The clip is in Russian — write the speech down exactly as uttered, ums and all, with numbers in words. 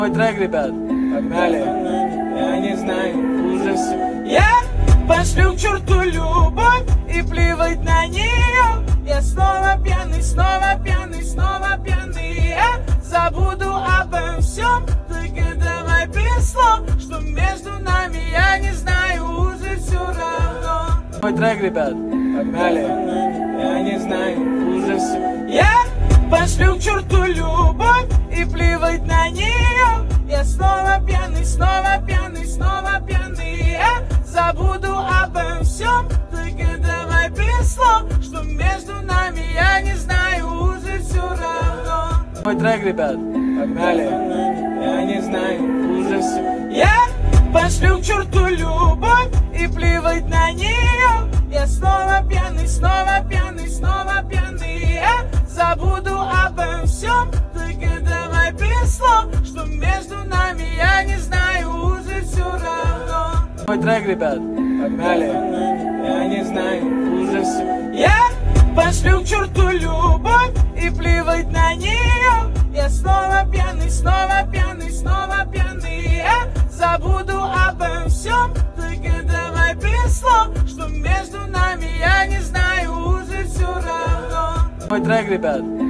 Мой трек, ребят, погнали. Я не знаю, уже все. Я пошлю к черту любовь и плевать на нее. Я снова пьяный, снова пьяный, снова пьяный. Я забуду обо всем, только давай без слов, что между нами, я не знаю, уже все равно. Мой трек, ребят, погнали. Я не знаю, уже все. Я пошлю к черту любовь и плевать на нее. Я снова пьяный, снова пьяный, снова пьяный. Я забуду обо всем, только давай без слов, что между нами, я не знаю, уже все равно. Мой трек, ребят, погнали. Я не знаю, уже все. Я пошлю к черту любовь и плевать на нее. Я снова пьяный, снова пьяный, снова пьяный. Я забуду обо всем, только давай без слов, что между нами, я не знаю, уже все равно. Мой трек, ребят, погнали. Я не знаю, уже все. Я пошлю к черту любовь и плевать на нее. Я снова пьяный, снова пьяный, снова пьяный. Я забуду обо всем, только давай без слов, что между нами, я не знаю, уже все равно. Мой трек, ребят.